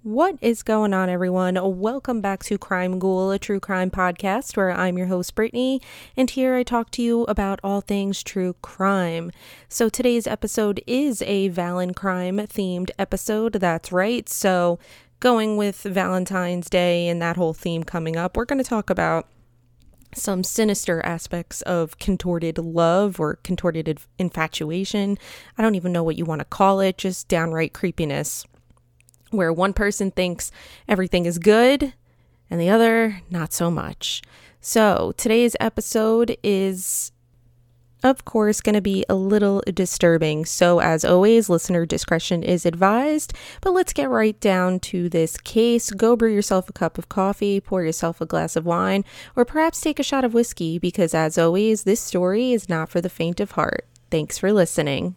What is going on, everyone? Welcome back to Crime Ghoul, a true crime podcast where I'm your host, Brittany, and here I talk to you about all things true crime. So today's episode is a Crime themed episode, that's right. So going with Valentine's Day and that whole theme coming up, we're going to talk about some sinister aspects of contorted love or contorted infatuation. I don't even know what you want to call it, just downright creepiness, where one person thinks everything is good and the other not so much. So today's episode is, of course, going to be a little disturbing. So as always, listener discretion is advised. But let's get right down to this case. Go brew yourself a cup of coffee, pour yourself a glass of wine, or perhaps take a shot of whiskey, because as always, this story is not for the faint of heart. Thanks for listening.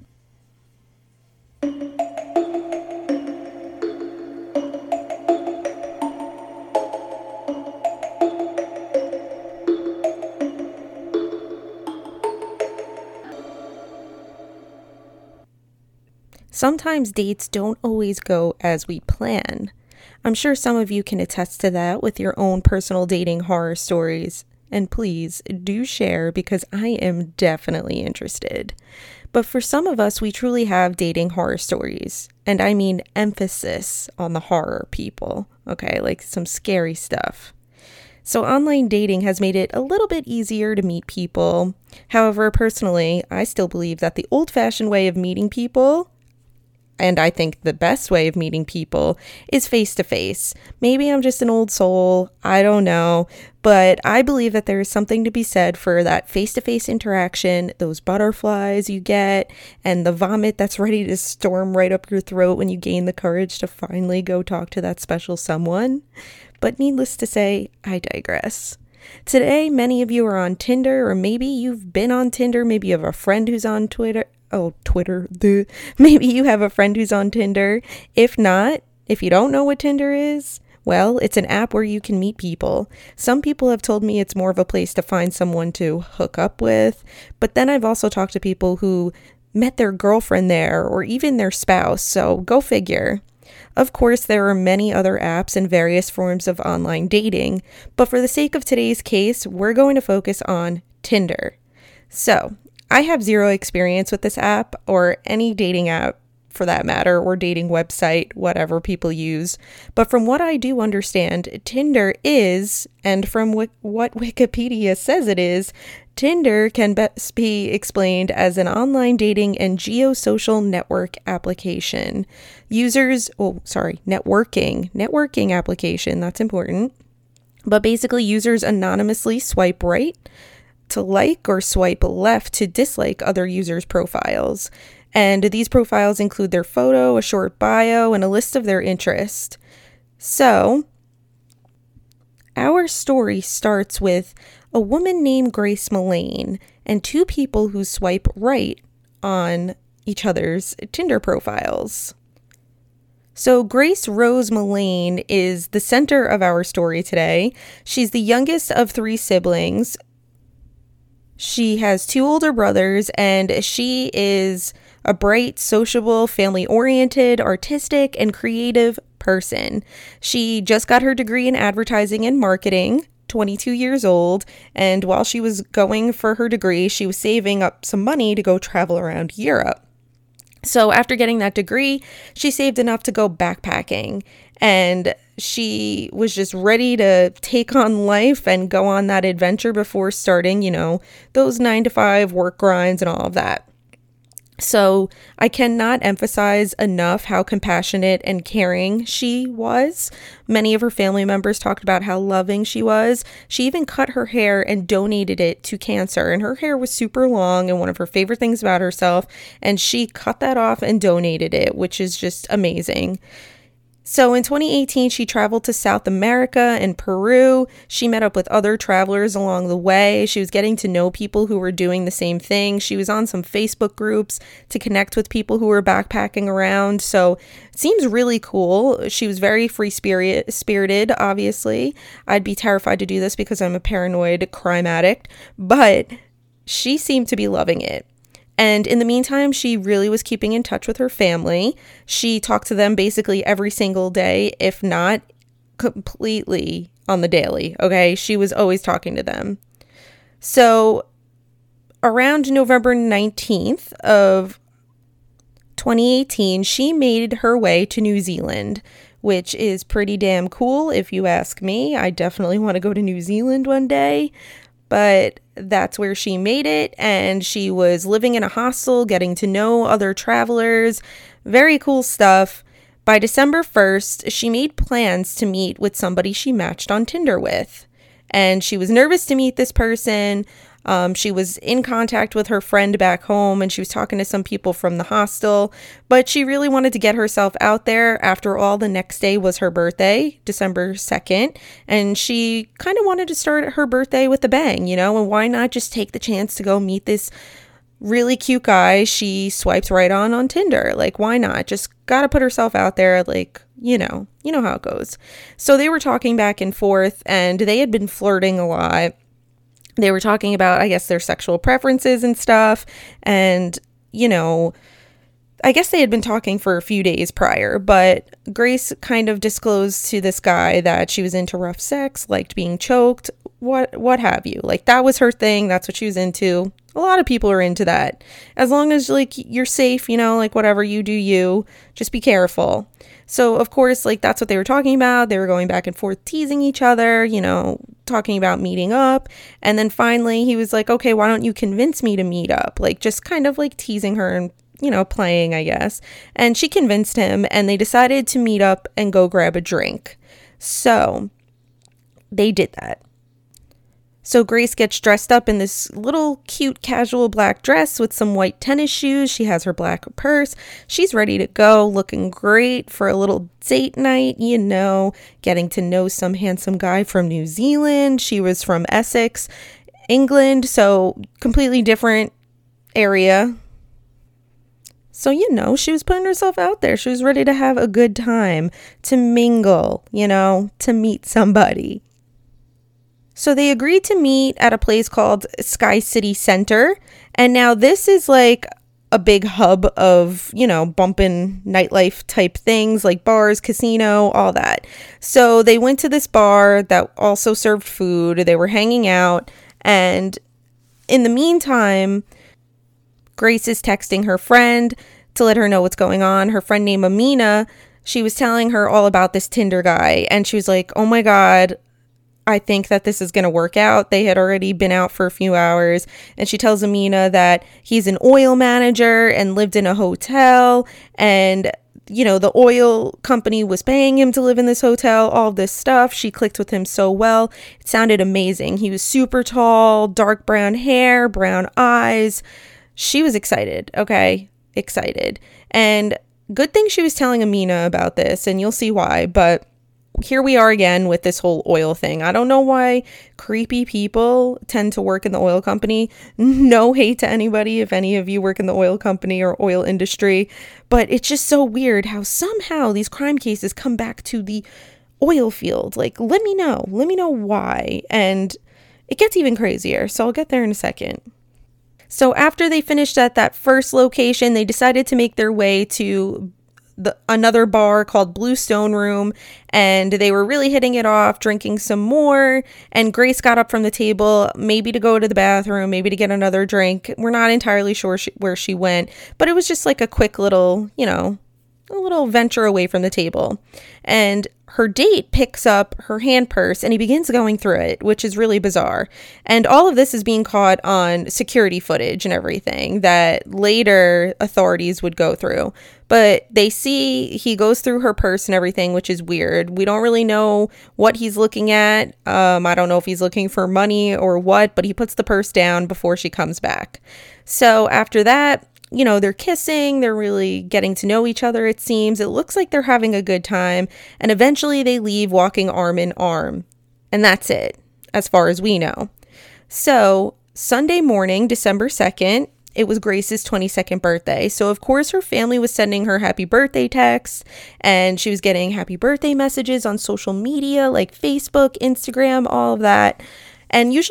Sometimes dates don't always go as we plan. I'm sure some of you can attest to that with your own personal dating horror stories. And please do share, because I am definitely interested. But for some of us, we truly have dating horror stories. And I mean emphasis on the horror, people. Okay, like some scary stuff. So online dating has made it a little bit easier to meet people. However, personally, I still believe that the old-fashioned way of meeting people, and I think the best way of meeting people, is face-to-face. Maybe I'm just an old soul, I don't know, but I believe that there is something to be said for that face-to-face interaction, those butterflies you get, and the vomit that's ready to storm right up your throat when you gain the courage to finally go talk to that special someone. But needless to say, I digress. Today, many of you are on Tinder, or maybe you've been on Tinder, maybe you have a friend who's on Twitter. Maybe you have a friend who's on Tinder. If not, if you don't know what Tinder is, well, it's an app where you can meet people. Some people have told me it's more of a place to find someone to hook up with, but then I've also talked to people who met their girlfriend there, or even their spouse, so go figure. Of course, there are many other apps and various forms of online dating, but for the sake of today's case, we're going to focus on Tinder. So, I have zero experience with this app, or any dating app for that matter, or dating website, whatever people use. But from what I do understand, Tinder is, and from what Wikipedia says it is, Tinder can best be explained as an online dating and geosocial network application. Networking application, that's important. But basically, users anonymously swipe right to like or swipe left to dislike other users' profiles. And these profiles include their photo, a short bio, and a list of their interests. So, our story starts with a woman named Grace Mullane and two people who swipe right on each other's Tinder profiles. So Grace Rose Mullane is the center of our story today. She's the youngest of three siblings. She has two older brothers, and she is a bright, sociable, family-oriented, artistic, and creative person. She just got her degree in advertising and marketing, 22 years old, and while she was going for her degree, she was saving up some money to go travel around Europe. So after getting that degree, she saved enough to go backpacking, and she was just ready to take on life and go on that adventure before starting, those 9-to-5 work grinds and all of that. So I cannot emphasize enough how compassionate and caring she was. Many of her family members talked about how loving she was. She even cut her hair and donated it to cancer. And her hair was super long and one of her favorite things about herself. And she cut that off and donated it, which is just amazing. So in 2018, she traveled to South America and Peru. She met up with other travelers along the way. She was getting to know people who were doing the same thing. She was on some Facebook groups to connect with people who were backpacking around. So it seems really cool. She was very free-spirited, obviously. I'd be terrified to do this because I'm a paranoid crime addict, but she seemed to be loving it. And in the meantime, she really was keeping in touch with her family. She talked to them basically every single day, if not completely on the daily, okay? She was always talking to them. So around November 19th of 2018, she made her way to New Zealand, which is pretty damn cool if you ask me. I definitely want to go to New Zealand one day, but that's where she made it, and she was living in a hostel, getting to know other travelers. Very cool stuff. By December 1st, she made plans to meet with somebody she matched on Tinder with, and she was nervous to meet this person. She was in contact with her friend back home, and she was talking to some people from the hostel, but she really wanted to get herself out there. After all, the next day was her birthday, December 2nd, and she kind of wanted to start her birthday with a bang, you know, and why not just take the chance to go meet this really cute guy she swipes right on Tinder? Like, why not? Just gotta put herself out there, like, you know how it goes. So they were talking back and forth, and they had been flirting a lot. They were talking about, I guess, their sexual preferences and stuff. And, you know, I guess they had been talking for a few days prior, but Grace kind of disclosed to this guy that she was into rough sex, liked being choked, what have you. Like, that was her thing. That's what she was into. A lot of people are into that. As long as, like, you're safe, you know, like, whatever, you do you. Just be careful. So, of course, like, that's what they were talking about. They were going back and forth, teasing each other, you know, talking about meeting up. And then finally, he was like, okay, why don't you convince me to meet up? Like, just kind of, like, teasing her and, you know, playing, I guess. And she convinced him, and they decided to meet up and go grab a drink. So, they did that. So Grace gets dressed up in this little cute casual black dress with some white tennis shoes. She has her black purse. She's ready to go, looking great for a little date night, you know, getting to know some handsome guy from New Zealand. She was from Essex, England, so completely different area. So, you know, she was putting herself out there. She was ready to have a good time, to mingle, you know, to meet somebody. So they agreed to meet at a place called Sky City Center. And now this is like a big hub of, you know, bumpin' nightlife type things like bars, casino, all that. So they went to this bar that also served food. They were hanging out. And in the meantime, Grace is texting her friend to let her know what's going on. Her friend named Amina, she was telling her all about this Tinder guy. And she was like, oh my God, I think that this is going to work out. They had already been out for a few hours, and she tells Amina that he's an oil manager and lived in a hotel, and, you know, the oil company was paying him to live in this hotel, all this stuff. She clicked with him so well. It sounded amazing. He was super tall, dark brown hair, brown eyes. She was excited. Okay. Excited. And good thing she was telling Amina about this, and you'll see why, but here we are again with this whole oil thing. I don't know why creepy people tend to work in the oil company. No hate to anybody if any of you work in the oil company or oil industry, but it's just so weird how somehow these crime cases come back to the oil field. Like, let me know why. And it gets even crazier. So I'll get there in a second. So after they finished at that first location, they decided to make their way to another bar called Blue Stone Room, and they were really hitting it off, drinking some more, and Grace got up from the table, maybe to go to the bathroom, maybe to get another drink. We're not entirely sure where she went, but it was just like a quick little, you know, a little venture away from the table. And her date picks up her hand purse and he begins going through it, which is really bizarre. And all of this is being caught on security footage and everything that later authorities would go through. But they see he goes through her purse and everything, which is weird. We don't really know what he's looking at. I don't know if he's looking for money or what, but he puts the purse down before she comes back. So after that, you know, they're kissing, they're really getting to know each other, it seems. It looks like they're having a good time, and eventually they leave walking arm in arm. And that's it, as far as we know. So, Sunday morning, December 2nd, it was Grace's 22nd birthday. So, of course, her family was sending her happy birthday texts, and she was getting happy birthday messages on social media like Facebook, Instagram, all of that. And usually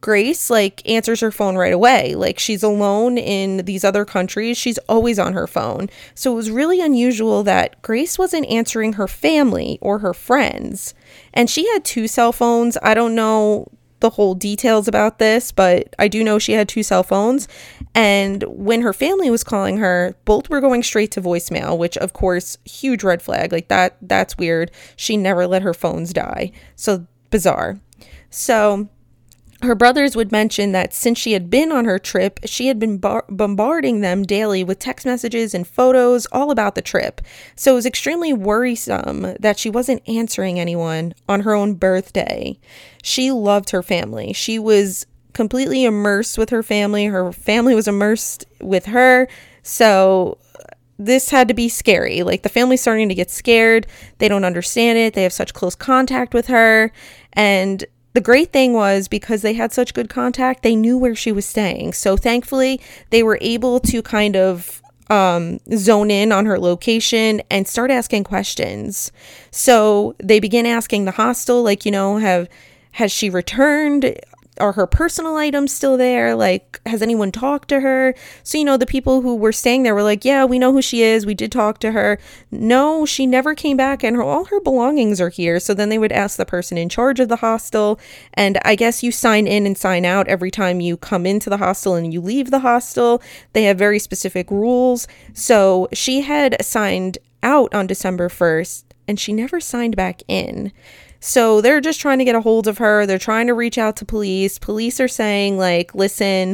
Grace, like, answers her phone right away. Like, she's alone in these other countries. She's always on her phone. So it was really unusual that Grace wasn't answering her family or her friends. And she had 2 cell phones. I don't know the whole details about this, but I do know she had 2 cell phones. And when her family was calling her, both were going straight to voicemail, which, of course, huge red flag. Like, that's weird. She never let her phones die. So bizarre. So her brothers would mention that since she had been on her trip, she had been bombarding them daily with text messages and photos all about the trip. So it was extremely worrisome that she wasn't answering anyone on her own birthday. She loved her family. She was completely immersed with her family. Her family was immersed with her. So this had to be scary. Like, the family's starting to get scared. They don't understand it. They have such close contact with her. And the great thing was, because they had such good contact, they knew where she was staying. So thankfully, they were able to kind of zone in on her location and start asking questions. So they began asking the hostel, like, has she returned? Are her personal items still there? Like, has anyone talked to her? So, the people who were staying there were like, yeah, we know who she is. We did talk to her. No, she never came back, and all her belongings are here. So then they would ask the person in charge of the hostel. And I guess you sign in and sign out every time you come into the hostel and you leave the hostel. They have very specific rules. So she had signed out on December 1st, and she never signed back in. So they're just trying to get a hold of her. They're trying to reach out to police. Police are saying, like, listen,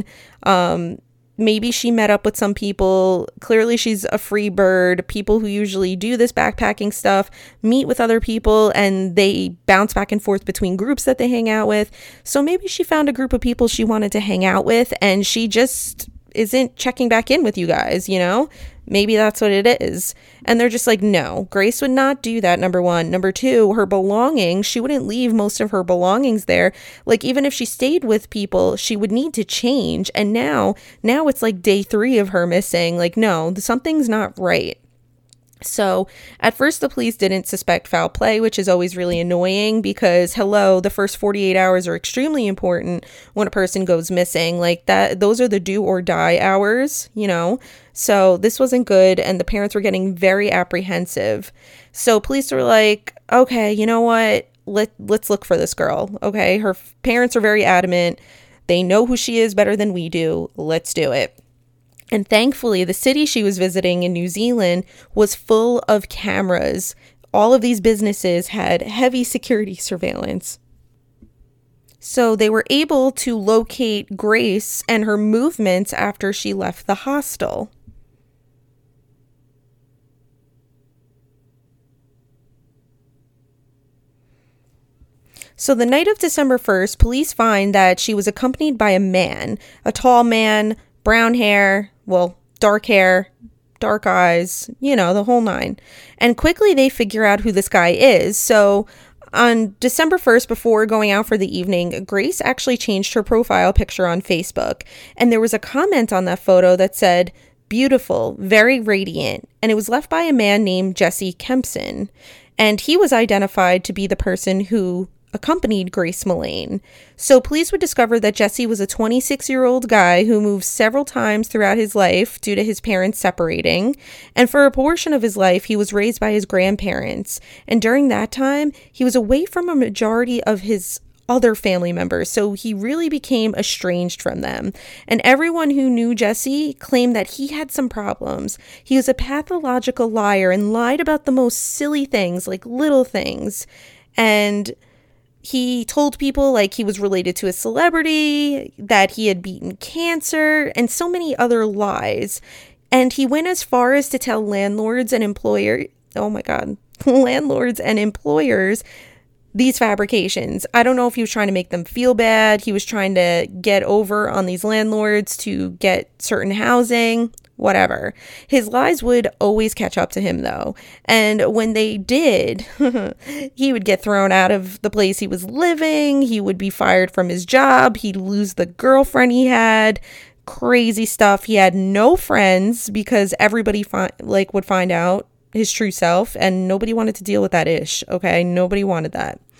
maybe she met up with some people. Clearly she's a free bird. People who usually do this backpacking stuff meet with other people and they bounce back and forth between groups that they hang out with. So maybe she found a group of people she wanted to hang out with and she just isn't checking back in with you guys, Maybe that's what it is. And they're just like, no, Grace would not do that, number one. Number two, her belongings, she wouldn't leave most of her belongings there. Like, even if she stayed with people, she would need to change. And now it's like day 3 of her missing. Like, no, something's not right. So at first the police didn't suspect foul play, which is always really annoying because, the first 48 hours are extremely important when a person goes missing. Like, that, those are the do or die hours, So this wasn't good, and the parents were getting very apprehensive. So police were like, okay, you know what? Let's look for this girl. Okay, her parents are very adamant. They know who she is better than we do. Let's do it. And thankfully, the city she was visiting in New Zealand was full of cameras. All of these businesses had heavy security surveillance. So they were able to locate Grace and her movements after she left the hostel. So the night of December 1st, police find that she was accompanied by a man, a tall man, brown hair, dark hair, dark eyes, the whole 9. And quickly they figure out who this guy is. So on December 1st, before going out for the evening, Grace actually changed her profile picture on Facebook. And there was a comment on that photo that said, beautiful, very radiant. And it was left by a man named Jesse Kempson. And he was identified to be the person who accompanied Grace Millane. So police would discover that Jesse was a 26-year-old guy who moved several times throughout his life due to his parents separating. And for a portion of his life, he was raised by his grandparents. And during that time, he was away from a majority of his other family members, so he really became estranged from them. And everyone who knew Jesse claimed that he had some problems. He was a pathological liar and lied about the most silly things, like little things. And he told people like he was related to a celebrity, that he had beaten cancer, and so many other lies. And he went as far as to tell landlords and employers these fabrications. I don't know if he was trying to make them feel bad. He was trying to get over on these landlords to get certain housing, whatever. His lies would always catch up to him, though. And when they did, he would get thrown out of the place he was living. He would be fired from his job. He'd lose the girlfriend he had. Crazy stuff. He had no friends because everybody would find out his true self, and nobody wanted to deal with that ish. Okay, nobody wanted that.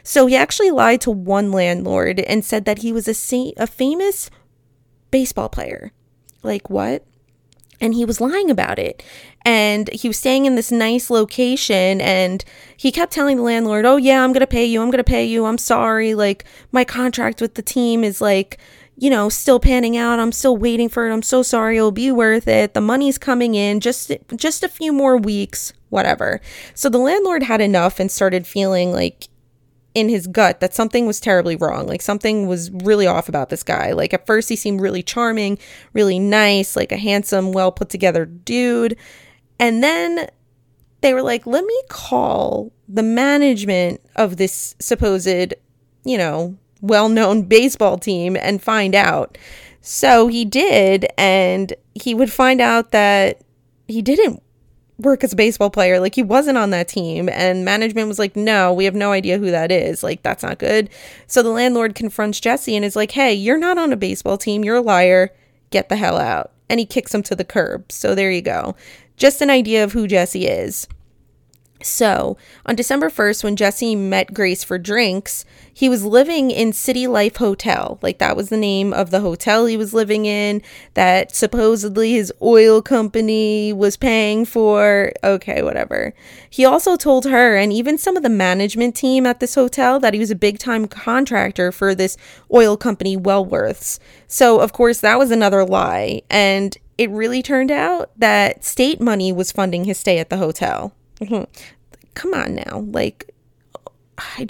So he actually lied to one landlord and said that he was a famous baseball player. Like, what? And he was lying about it. And he was staying in this nice location, and he kept telling the landlord, oh yeah, I'm going to pay you. I'm sorry. Like, my contract with the team is like, still panning out. I'm still waiting for it. I'm so sorry. It'll be worth it. The money's coming in. Just a few more weeks, whatever. So the landlord had enough and started feeling like in his gut that something was terribly wrong. Like, something was really off about this guy. Like, at first he seemed really charming, really nice, like a handsome, well put together dude. And then they were like, let me call the management of this supposed, well-known baseball team and find out. So he did, and he would find out that he didn't work as a baseball player. Like, he wasn't on that team, and management was like, no, we have no idea who that is. Like, that's not good. So the landlord confronts Jesse and is like, hey, you're not on a baseball team. You're a liar. Get the hell out. And he kicks him to the curb. So there you go. Just an idea of who Jesse is. So, on December 1st, when Jesse met Grace for drinks, he was living in City Life Hotel. Like, that was the name of the hotel he was living in, that supposedly his oil company was paying for. Okay, whatever. He also told her, and even some of the management team at this hotel, that he was a big-time contractor for this oil company, Wellworths. So, of course, that was another lie. And it really turned out that state money was funding his stay at the hotel. Come on now. Like, I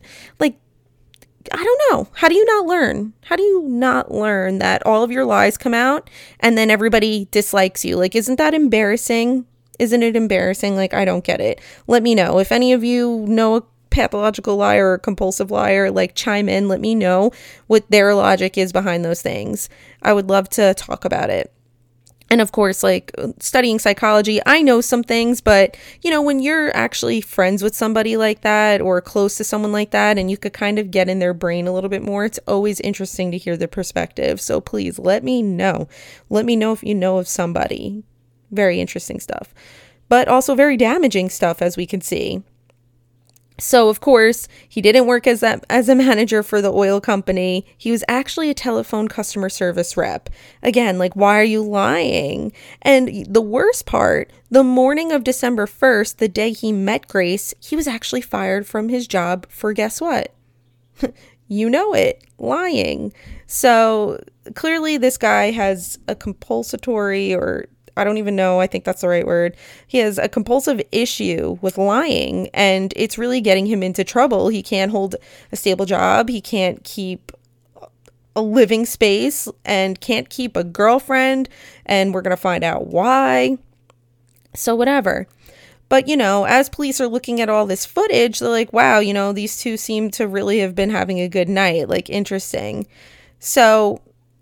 don't know. How do you not learn? How do you not learn that all of your lies come out and then everybody dislikes you? Like, isn't that embarrassing? Isn't it embarrassing? Like, I don't get it. Let me know. If any of you know a pathological liar or a compulsive liar, like, chime in. Let me know what their logic is behind those things. I would love to talk about it. And of course, like, studying psychology, I know some things, but, when you're actually friends with somebody like that or close to someone like that, and you could kind of get in their brain a little bit more, it's always interesting to hear their perspective. So please let me know. Let me know if you know of somebody. Very interesting stuff, but also very damaging stuff, as we can see. So, of course, he didn't work as a manager for the oil company. He was actually a telephone customer service rep. Again, like, why are you lying? And the worst part, the morning of December 1st, the day he met Grace, he was actually fired from his job for, guess what? You know it, lying. So, clearly this guy has a compulsory, or I don't even know, I think that's the right word. He has a compulsive issue with lying, and it's really getting him into trouble. He can't hold a stable job. He can't keep a living space and can't keep a girlfriend, and we're going to find out why. So whatever. But, as police are looking at all this footage, they're like, wow, these two seem to really have been having a good night. Like, interesting. So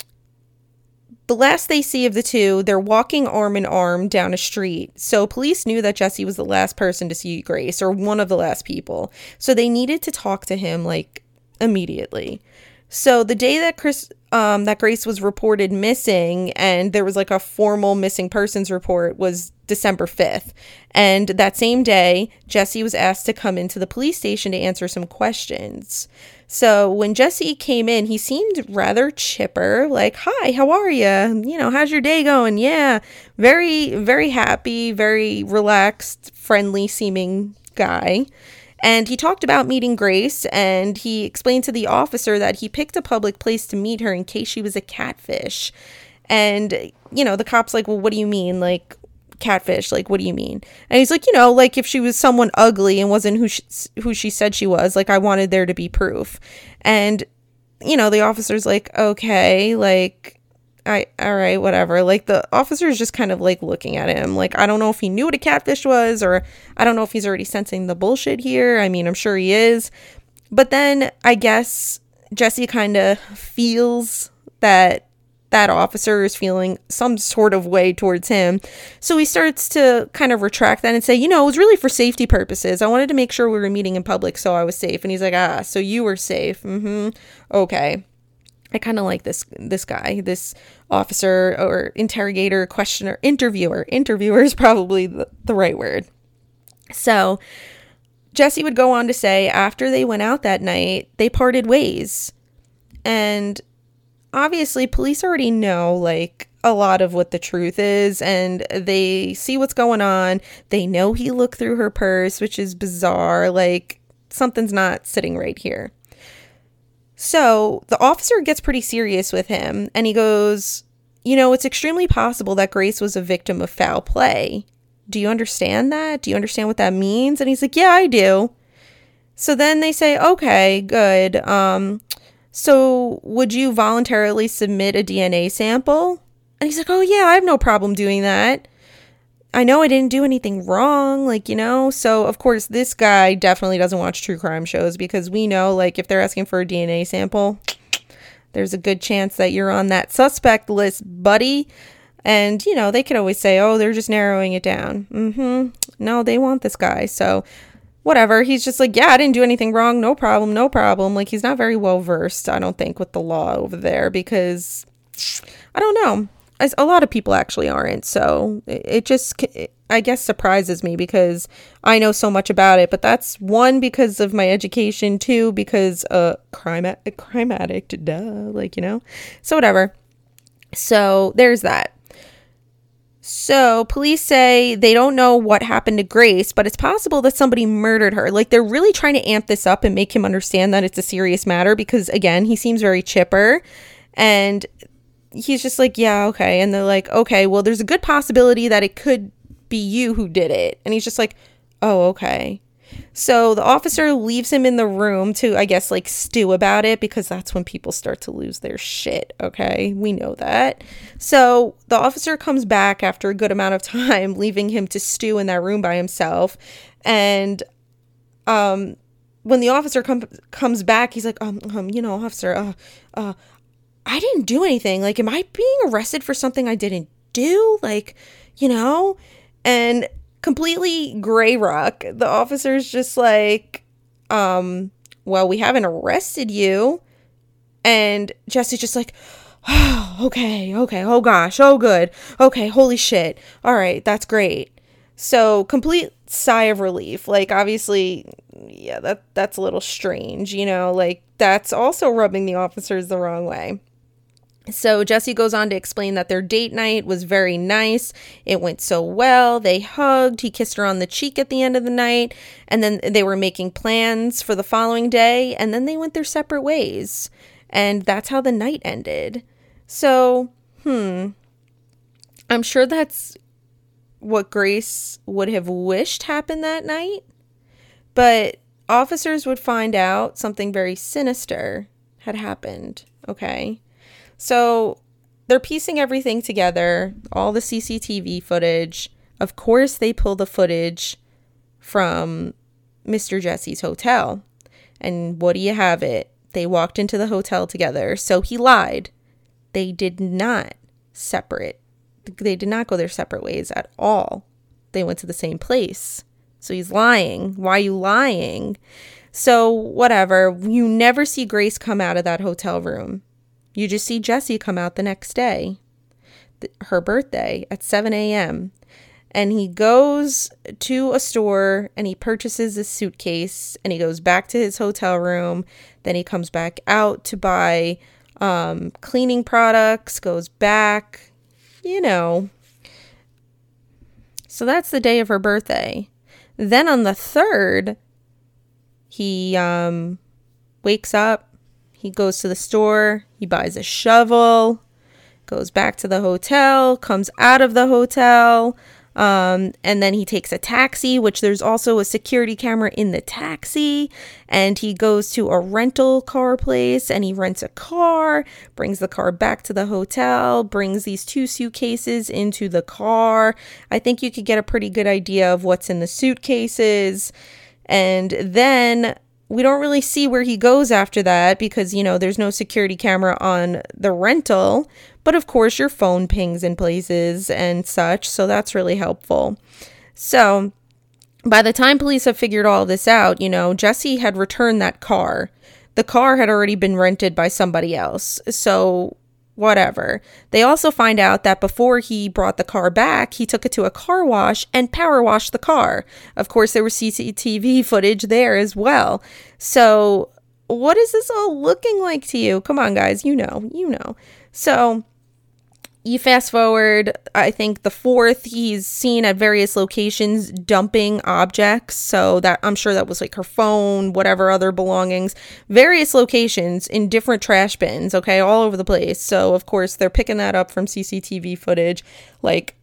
the last they see of the two, they're walking arm in arm down a street. So police knew that Jesse was the last person to see Grace, or one of the last people. So they needed to talk to him, like, immediately. So the day that Grace was reported missing, and there was like a formal missing persons report, was December 5th. And that same day, Jesse was asked to come into the police station to answer some questions. So when Jesse came in, he seemed rather chipper, like, hi, how are you? How's your day going? Yeah, very, very happy, very relaxed, friendly seeming guy. And he talked about meeting Grace, and he explained to the officer that he picked a public place to meet her in case she was a catfish. And, the cop's like, well, what do you mean? Like, catfish? Like, what do you mean? And he's like, like if she was someone ugly and wasn't who she said she was, like, I wanted there to be proof. And, the officer's like, okay, like, all right, whatever. Like, the officer's just kind of like looking at him. Like, I don't know if he knew what a catfish was, or I don't know if he's already sensing the bullshit here. I mean, I'm sure he is. But then I guess Jesse kind of feels that officer is feeling some sort of way towards him. So he starts to kind of retract that and say, it was really for safety purposes. I wanted to make sure we were meeting in public, so I was safe. And he's like, so you were safe. Okay. I kind of like this guy, this officer or interrogator, questioner, interviewer. Interviewer is probably the right word. So Jesse would go on to say after they went out that night, they parted ways. And obviously, police already know, like, a lot of what the truth is, and they see what's going on. They know he looked through her purse, which is bizarre. Like, something's not sitting right here. So the officer gets pretty serious with him, and he goes, it's extremely possible that Grace was a victim of foul play. Do you understand that? Do you understand what that means? And he's like, yeah, I do. So then they say, okay, good. So would you voluntarily submit a DNA sample? And he's like, oh yeah, I have no problem doing that. I know I didn't do anything wrong, So of course this guy definitely doesn't watch true crime shows, because we know, like, if they're asking for a DNA sample, there's a good chance that you're on that suspect list, buddy. And, they could always say, oh, they're just narrowing it down. No, they want this guy. So whatever. He's just like, yeah, I didn't do anything wrong. No problem. No problem. Like, he's not very well versed, I don't think, with the law over there, because I don't know. A lot of people actually aren't. So it just, I guess, surprises me, because I know so much about it. But that's one, because of my education, two, because crime addict, duh, So whatever. So there's that. So police say they don't know what happened to Grace, but it's possible that somebody murdered her. Like, they're really trying to amp this up and make him understand that it's a serious matter, because, again, he seems very chipper, and he's just like, yeah, okay. And they're like, okay, well, there's a good possibility that it could be you who did it. And he's just like, oh, okay. So the officer leaves him in the room to, I guess, like, stew about it, because that's when people start to lose their shit. Okay, we know that. So the officer comes back after a good amount of time, leaving him to stew in that room by himself. And when the officer comes back, he's like, officer, I didn't do anything. Like, am I being arrested for something I didn't do? Like, and completely gray rock. The officer's just like, well, we haven't arrested you. And Jesse's just like, oh, okay, oh gosh, oh good, okay, holy shit, all right, that's great. So complete sigh of relief. Like, obviously, yeah, that's a little strange, like, that's also rubbing the officers the wrong way. So Jesse goes on to explain that their date night was very nice. It went so well. They hugged. He kissed her on the cheek at the end of the night. And then they were making plans for the following day. And then they went their separate ways. And that's how the night ended. So, I'm sure that's what Grace would have wished happened that night. But officers would find out something very sinister had happened. Okay. So they're piecing everything together, all the CCTV footage. Of course, they pull the footage from Mr. Jesse's hotel. And what do you have it? They walked into the hotel together. So he lied. They did not separate. They did not go their separate ways at all. They went to the same place. So he's lying. Why are you lying? So whatever. You never see Grace come out of that hotel room. You just see Jesse come out the next day, her birthday, at 7 a.m. And he goes to a store and he purchases a suitcase and he goes back to his hotel room. Then he comes back out to buy cleaning products, goes back, So that's the day of her birthday. Then on the 3rd, he wakes up. He goes to the store, he buys a shovel, goes back to the hotel, comes out of the hotel, and then he takes a taxi, which there's also a security camera in the taxi, and he goes to a rental car place, and he rents a car, brings the car back to the hotel, brings these 2 suitcases into the car. I think you could get a pretty good idea of what's in the suitcases, and then we don't really see where he goes after that because, there's no security camera on the rental. But of course, your phone pings in places and such. So that's really helpful. So by the time police have figured all this out, Jesse had returned that car. The car had already been rented by somebody else. So whatever. They also find out that before he brought the car back, he took it to a car wash and power washed the car. Of course, there was CCTV footage there as well. So what is this all looking like to you? Come on, guys, you know. So you fast forward, I think the 4th, he's seen at various locations dumping objects. So that, I'm sure that was like her phone, whatever other belongings, various locations in different trash bins, okay, all over the place. So of course they're picking that up from CCTV footage. Like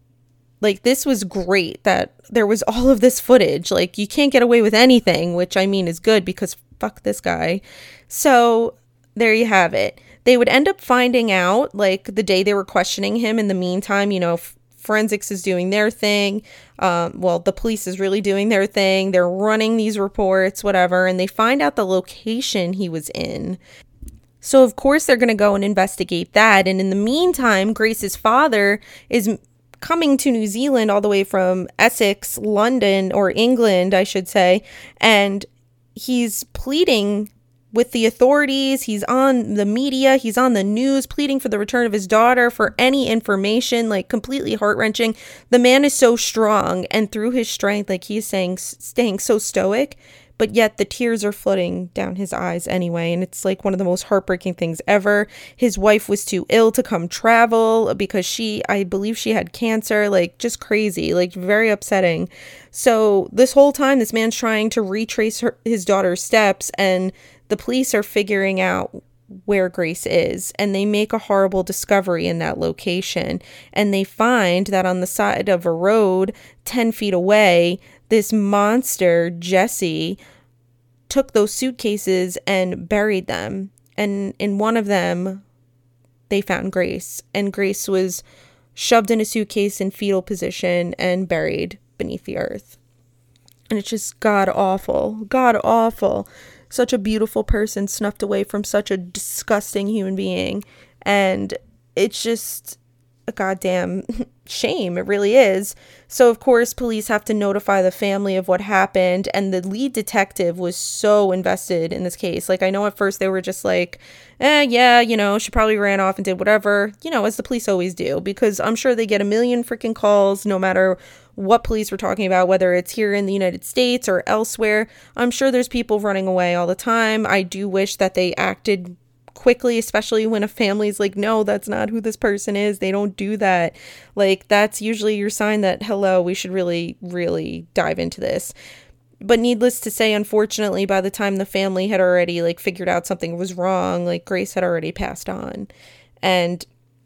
this was great that there was all of this footage. Like, you can't get away with anything, which I mean is good because fuck this guy. So there you have it. They would end up finding out, like, the day they were questioning him. In the meantime, you know, forensics is doing their thing. Well, the police is really doing their thing. They're running these reports, whatever, and they find out the location he was in. So, of course, they're going to go and investigate that. And in the meantime, Grace's father is coming to New Zealand all the way from Essex, London, or England, I should say, and he's pleading with the authorities. He's on the media, he's on the news, pleading for the return of his daughter, for any information, like completely heart-wrenching. The man is so strong, and through his strength, like he's staying so stoic, but yet the tears are flooding down his eyes anyway, and it's like one of the most heartbreaking things ever. His wife was too ill to come travel because I believe she had cancer, like just crazy, like very upsetting. So this whole time, this man's trying to retrace his daughter's steps, and the police are figuring out where Grace is, and they make a horrible discovery in that location. And they find that on the side of a road 10 feet away, this monster, Jesse, took those suitcases and buried them. And in one of them, they found Grace. And Grace was shoved in a suitcase in fetal position and buried beneath the earth. And it's just god awful. Such a beautiful person snuffed away from such a disgusting human being. And it's just a goddamn shame. It really is. So, of course, police have to notify the family of what happened. And the lead detective was so invested in this case. Like, I know at first they were just like, yeah, you know, she probably ran off and did whatever, you know, as the police always do. Because I'm sure they get a million freaking calls no matter what police we're talking about, whether it's here in the United States or elsewhere. I'm sure there's people running away all the time. I do wish that they acted quickly, especially when a family's like, no, that's not who this person is. They don't do that. Like, that's usually your sign that, hello, we should really, really dive into this. But needless to say, unfortunately, by the time the family had already like figured out something was wrong, like Grace had already passed on. And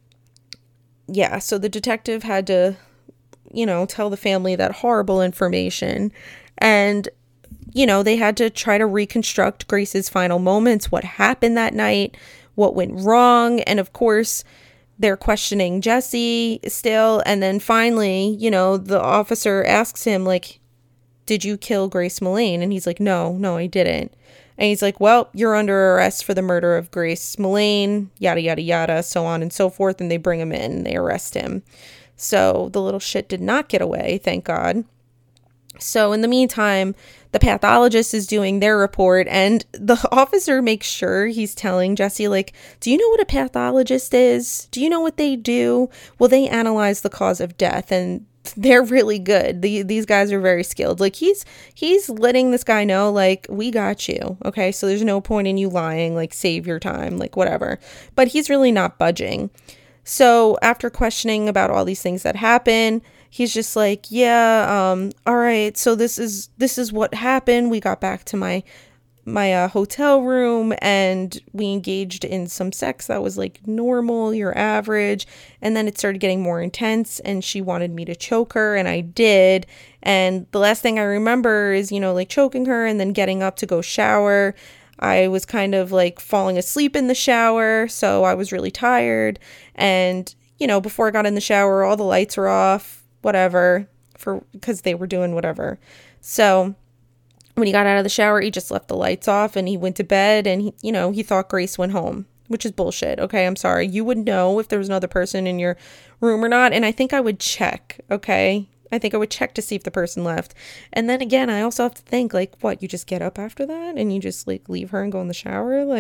yeah, so the detective had to, you know, tell the family that horrible information. And, you know, they had to try to reconstruct Grace's final moments, what happened that night, what went wrong. And of course, they're questioning Jesse still. And then finally, you know, the officer asks him, like, did you kill Grace Millane? And he's like, no, I didn't. And he's like, well, you're under arrest for the murder of Grace Millane, yada, yada, yada, so on and so forth. And they bring him in and they arrest him. So the little shit did not get away, thank God. So in the meantime, the pathologist is doing their report, and the officer makes sure he's telling Jesse, like, do you know what a pathologist is? Do you know what they do? Well, they analyze the cause of death, and they're really good. These guys are very skilled. Like, he's letting this guy know, like, we got you, okay? So there's no point in you lying, like, save your time, like, whatever. But he's really not budging. So after questioning about all these things that happen, he's just like, yeah, all right, so this is what happened. We got back to my hotel room and we engaged in some sex that was like normal, your average. And then it started getting more intense and she wanted me to choke her, and I did. And the last thing I remember is, you know, like choking her and then getting up to go shower. I was kind of like falling asleep in the shower, so I was really tired. And, you know, before I got in the shower, all the lights were off, whatever, because they were doing whatever. So when he got out of the shower, he just left the lights off and he went to bed, and he thought Grace went home, which is bullshit. Okay, I'm sorry. You would know if there was another person in your room or not. And I think I would check. Okay. I think I would check to see if the person left. And then again, I also have to think, like, what, you just get up after that and you just like leave her and go in the shower? Like,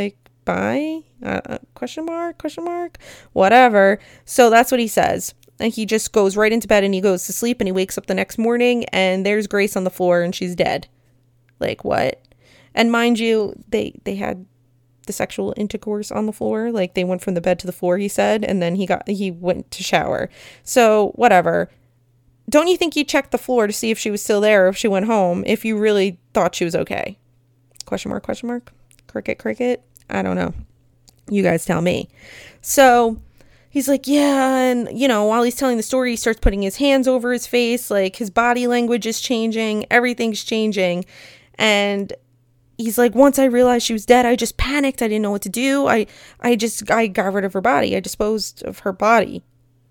by? Question mark? Whatever. So that's what he says. And he just goes right into bed and he goes to sleep and he wakes up the next morning and there's Grace on the floor and she's dead. Like, what? And mind you, they had the sexual intercourse on the floor. Like, they went from the bed to the floor, he said, and then he went to shower. So whatever. Don't you think you checked the floor to see if she was still there or if she went home if you really thought she was okay? Question mark? Cricket? I don't know. You guys tell me. So he's like, yeah, and, you know, while he's telling the story, he starts putting his hands over his face, like, his body language is changing, everything's changing, and he's like, once I realized she was dead, I just panicked, I didn't know what to do, I got rid of her body, I disposed of her body.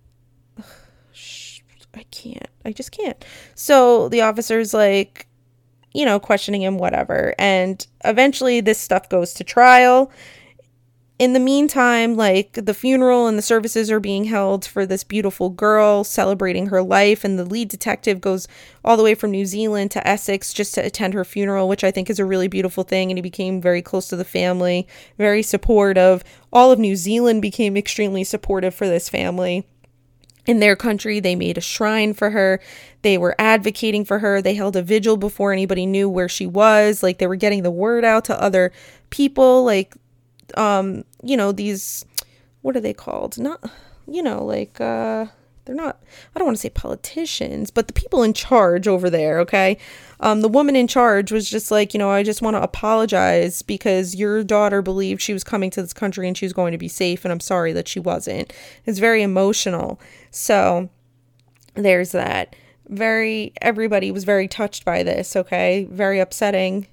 I just can't. So the officer's like, you know, questioning him, whatever, and eventually this stuff goes to trial. In the meantime, like, the funeral and the services are being held for this beautiful girl celebrating her life, and the lead detective goes all the way from New Zealand to Essex just to attend her funeral, which I think is a really beautiful thing, and he became very close to the family, very supportive. All of New Zealand became extremely supportive for this family. In their country, they made a shrine for her. They were advocating for her. They held a vigil before anybody knew where she was. Like, they were getting the word out to other people, like, you know, these, what are they called? Not, you know, like, they're not, I don't want to say politicians, but the people in charge over there, okay? The woman in charge was just like, you know, I just want to apologize because your daughter believed she was coming to this country and she was going to be safe, and I'm sorry that she wasn't. It's very emotional. So there's that. Everybody was very touched by this, okay? Very upsetting.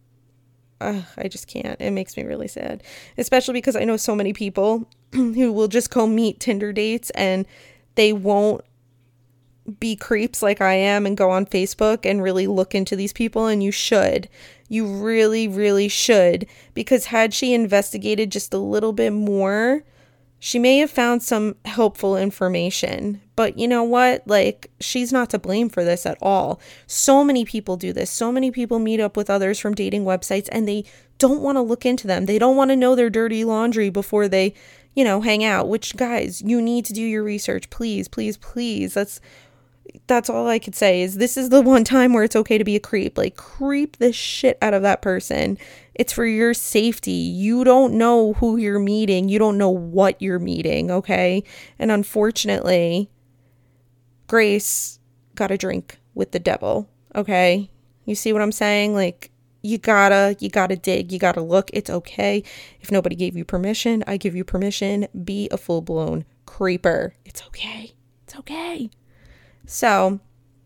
I just can't. It makes me really sad, especially because I know so many people who will just go meet Tinder dates and they won't be creeps like I am and go on Facebook and really look into these people. And you should. You really, really should, because had she investigated just a little bit more, she may have found some helpful information. But you know what? Like, she's not to blame for this at all. So many people do this. So many people meet up with others from dating websites and they don't want to look into them. They don't want to know their dirty laundry before they, you know, hang out. Which, guys, you need to do your research. Please, please, please. That's all I could say is this is the one time where it's okay to be a creep. Like, creep the shit out of that person. It's for your safety. You don't know who you're meeting. You don't know what you're meeting, okay? And unfortunately, Grace got a drink with the devil, okay? You see what I'm saying? Like, you gotta dig, you gotta look. It's okay. If nobody gave you permission, I give you permission. Be a full-blown creeper. It's okay. It's okay. So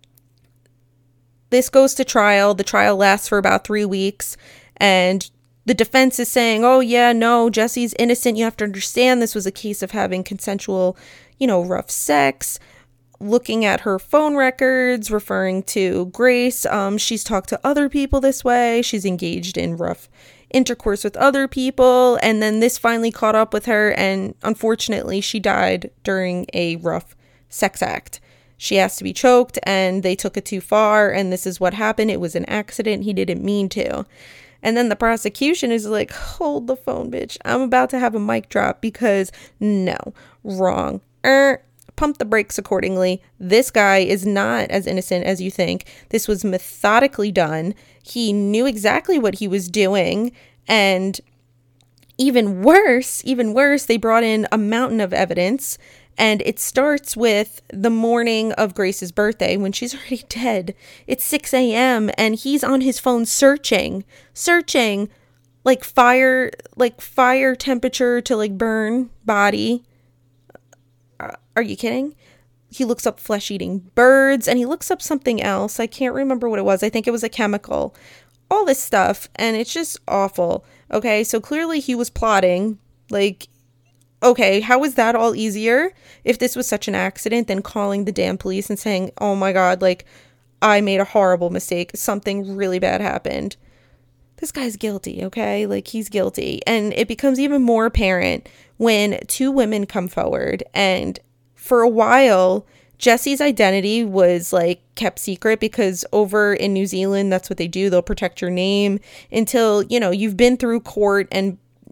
this goes to trial. The trial lasts for about 3 weeks, and the defense is saying, oh yeah, no, Jesse's innocent. You have to understand this was a case of having consensual, you know, rough sex. Looking at her phone records, referring to Grace, she's talked to other people this way. She's engaged in rough intercourse with other people. And then this finally caught up with her. And unfortunately, she died during a rough sex act. She asked to be choked and they took it too far. And this is what happened. It was an accident. He didn't mean to. And then the prosecution is like, hold the phone, bitch. I'm about to have a mic drop because no, wrong. Pump the brakes accordingly. This guy is not as innocent as you think. This was methodically done. He knew exactly what he was doing. And even worse, they brought in a mountain of evidence. And it starts with the morning of Grace's birthday when she's already dead. It's 6 a.m. and he's on his phone searching like fire temperature to like burn body. Are you kidding? He looks up flesh-eating birds and he looks up something else. I can't remember what it was. I think it was a chemical. All this stuff. And it's just awful. Okay, so clearly he was plotting. Like, okay, how is that all easier if this was such an accident than calling the damn police and saying, oh my God, like, I made a horrible mistake. Something really bad happened. This guy's guilty, okay? Like, he's guilty. And it becomes even more apparent when two women come forward. And for a while, Jesse's identity was, like, kept secret because over in New Zealand, that's what they do. They'll protect your name until, you know, you've been through court and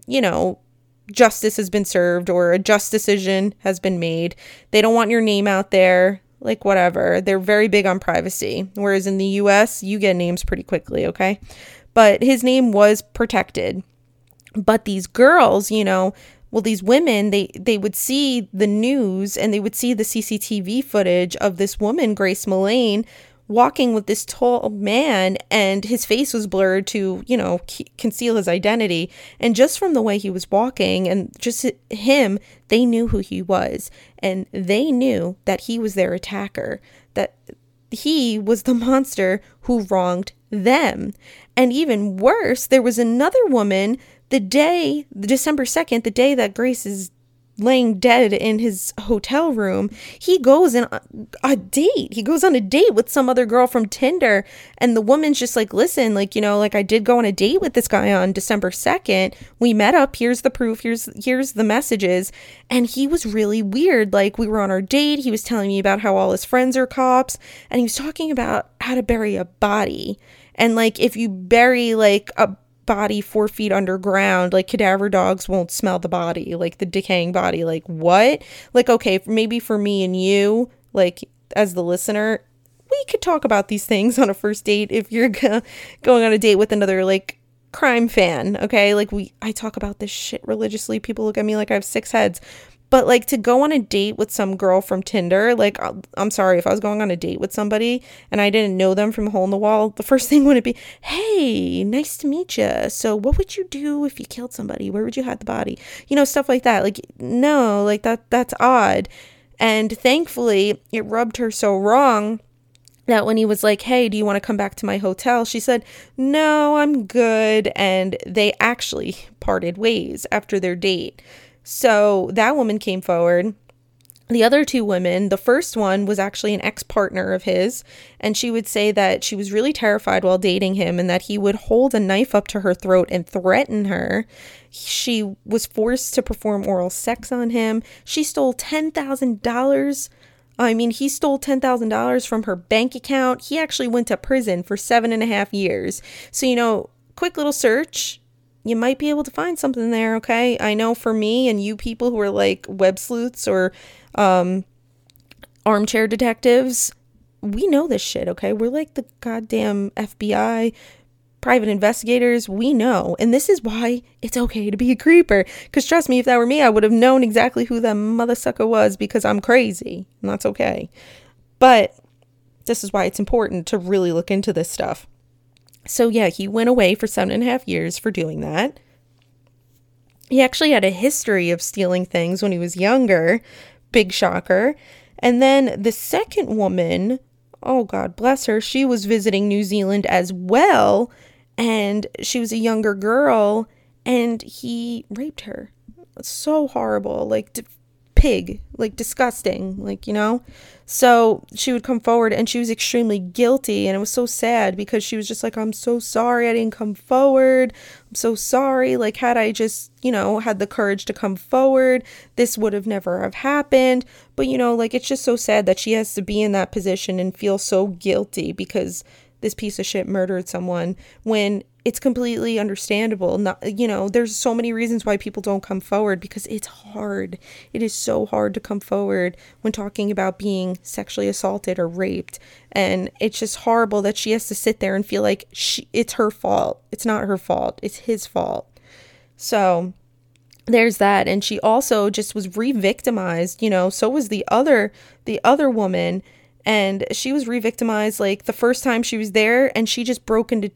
you know, justice has bin served or a just decision has been made. They don't want your name out there, like whatever. They're very big on privacy. Whereas in the US, you get names pretty quickly, okay? But his name was protected. But these girls, you know, well, these women, they would see the news and they would see the CCTV footage of this woman, Grace Millane, walking with this tall man, and his face was blurred to, you know, conceal his identity. And just from the way he was walking and just him, they knew who he was. And they knew that he was their attacker, that he was the monster who wronged them. And even worse, there was another woman December 2nd, the day that Grace is laying dead in his hotel room, he goes on a date. He goes on a date with some other girl from Tinder. And the woman's just like, listen, like, you know, like I did go on a date with this guy on December 2nd. We met up. Here's the proof. Here's the messages. And he was really weird. Like, we were on our date. He was telling me about how all his friends are cops. And he was talking about how to bury a body. And like, if you bury like a body 4 feet underground, like cadaver dogs won't smell the body, like the decaying body. Like, what? Like, okay, maybe for me and you, like as the listener, we could talk about these things on a first date if you're going on a date with another like crime fan, okay? Like I talk about this shit religiously. People look at me like I have 6 heads. But like to go on a date with some girl from Tinder, like I'm sorry, if I was going on a date with somebody and I didn't know them from a hole in the wall, the first thing would be, hey, nice to meet you. So what would you do if you killed somebody? Where would you hide the body? You know, stuff like that. Like, no, like that's odd. And thankfully it rubbed her so wrong that when he was like, hey, do you want to come back to my hotel? She said, no, I'm good. And they actually parted ways after their date. So that woman came forward. The other 2 women, the first one was actually an ex-partner of his, and she would say that she was really terrified while dating him and that he would hold a knife up to her throat and threaten her. She was forced to perform oral sex on him. She stole $10,000. I mean, he stole $10,000 from her bank account. He actually went to prison for 7.5 years. So, you know, quick little search. You might be able to find something there, okay? I know for me and you people who are like web sleuths or armchair detectives, we know this shit, okay? We're like the goddamn FBI, private investigators. We know. And this is why it's okay to be a creeper. Because trust me, if that were me, I would have known exactly who that mother sucker was because I'm crazy. And that's okay. But this is why it's important to really look into this stuff. So yeah, he went away for 7.5 years for doing that. He actually had a history of stealing things when he was younger. Big shocker. And then the second woman, oh God bless her, she was visiting New Zealand as well. And she was a younger girl and he raped her. So horrible. Like pig, like disgusting, like, you know. So she would come forward and she was extremely guilty, and it was so sad because she was just like, I'm so sorry I didn't come forward. I'm so sorry. Like, had I just, you know, had the courage to come forward, this would have never have happened. But, you know, like, it's just so sad that she has to be in that position and feel so guilty because this piece of shit murdered someone, when it's completely understandable. Not, you know, there's so many reasons why people don't come forward because it's hard. It is so hard to come forward when talking about being sexually assaulted or raped. And it's just horrible that she has to sit there and feel like it's her fault. It's not her fault. It's his fault. So there's that. And she also just was re-victimized, you know, so was the other woman. And she was re-victimized like the first time she was there, and she just burst into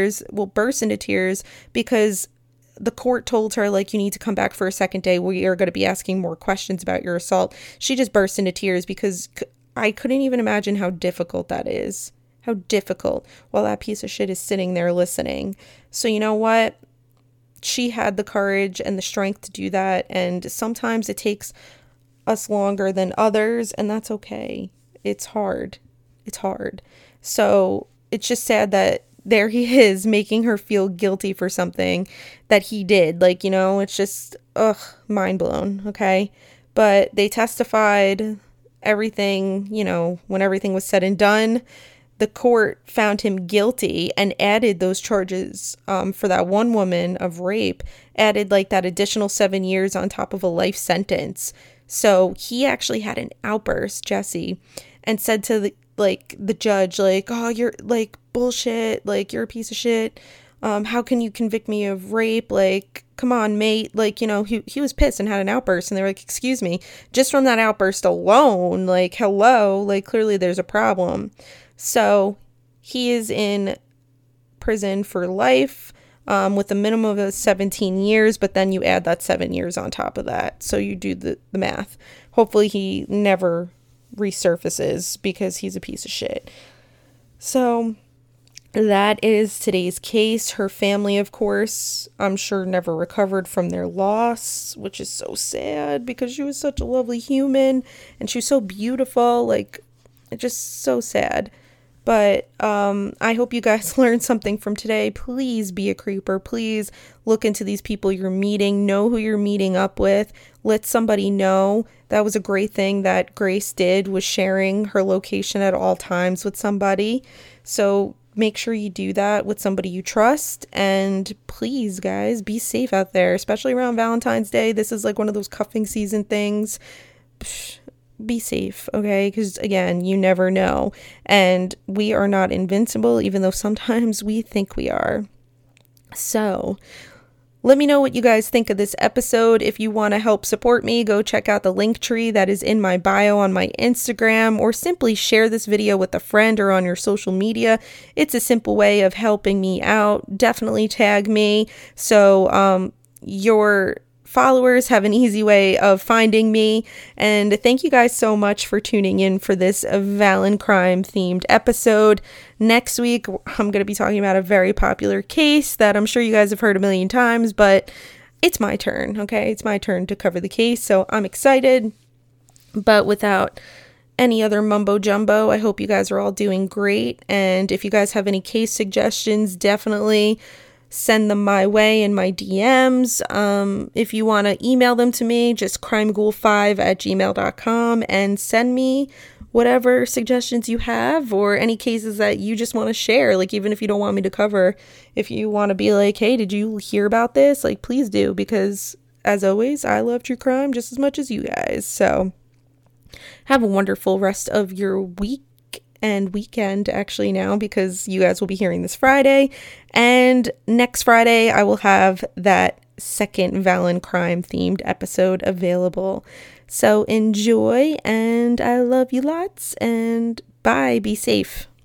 tears because the court told her, like, you need to come back for a second day. We are going to be asking more questions about your assault. She just burst into tears because I couldn't even imagine how difficult that is. How difficult while that piece of shit is sitting there listening. So you know what? She had the courage and the strength to do that. And sometimes it takes us longer than others, and that's okay. It's hard. It's hard. So it's just sad that there he is making her feel guilty for something that he did. Like, you know, it's just, mind blown. Okay. But they testified everything, you know, when everything was said and done, the court found him guilty and added those charges for that one woman of rape, added like that additional 7 years on top of a life sentence. So he actually had an outburst, Jesse, and said to the judge, like, oh, you're like bullshit, like you're a piece of shit. How can you convict me of rape? Like, come on, mate. Like, you know, he was pissed and had an outburst, and they were like, excuse me, just from that outburst alone, like, hello, like clearly there's a problem. So he is in prison for life with a minimum of 17 years, but then you add that 7 years on top of that. So you do the math. Hopefully he never resurfaces because he's a piece of shit. So that is today's case. Her family, of course, I'm sure never recovered from their loss, which is so sad because she was such a lovely human and she was so beautiful. Like, it's just so sad. But I hope you guys learned something from today. Please be a creeper. Please look into these people you're meeting. Know who you're meeting up with. Let somebody know. That was a great thing that Grace did, was sharing her location at all times with somebody. So make sure you do that with somebody you trust. And please, guys, be safe out there, especially around Valentine's Day. This is like one of those cuffing season things. Be safe, okay? Because again, you never know. And we are not invincible, even though sometimes we think we are. So let me know what you guys think of this episode. If you want to help support me, go check out the link tree that is in my bio on my Instagram, or simply share this video with a friend or on your social media. It's a simple way of helping me out. Definitely tag me so your followers have an easy way of finding me. And thank you guys so much for tuning in for this Valen crime themed episode. Next week, I'm going to be talking about a very popular case that I'm sure you guys have heard a million times, but it's my turn, okay? It's my turn to cover the case, so I'm excited. But without any other mumbo jumbo, I hope you guys are all doing great. And if you guys have any case suggestions, definitely send them my way in my DMs. If you want to email them to me, just crimeghoul5@gmail.com, and send me whatever suggestions you have or any cases that you just want to share. Like, even if you don't want me to cover, if you want to be like, hey, did you hear about this? Like, please do, because as always, I love true crime just as much as you guys. So have a wonderful rest of your week and weekend, actually, now, because you guys will be hearing this Friday. And next Friday, I will have that second Valen crime themed episode available. So enjoy, and I love you lots, and bye. Be safe.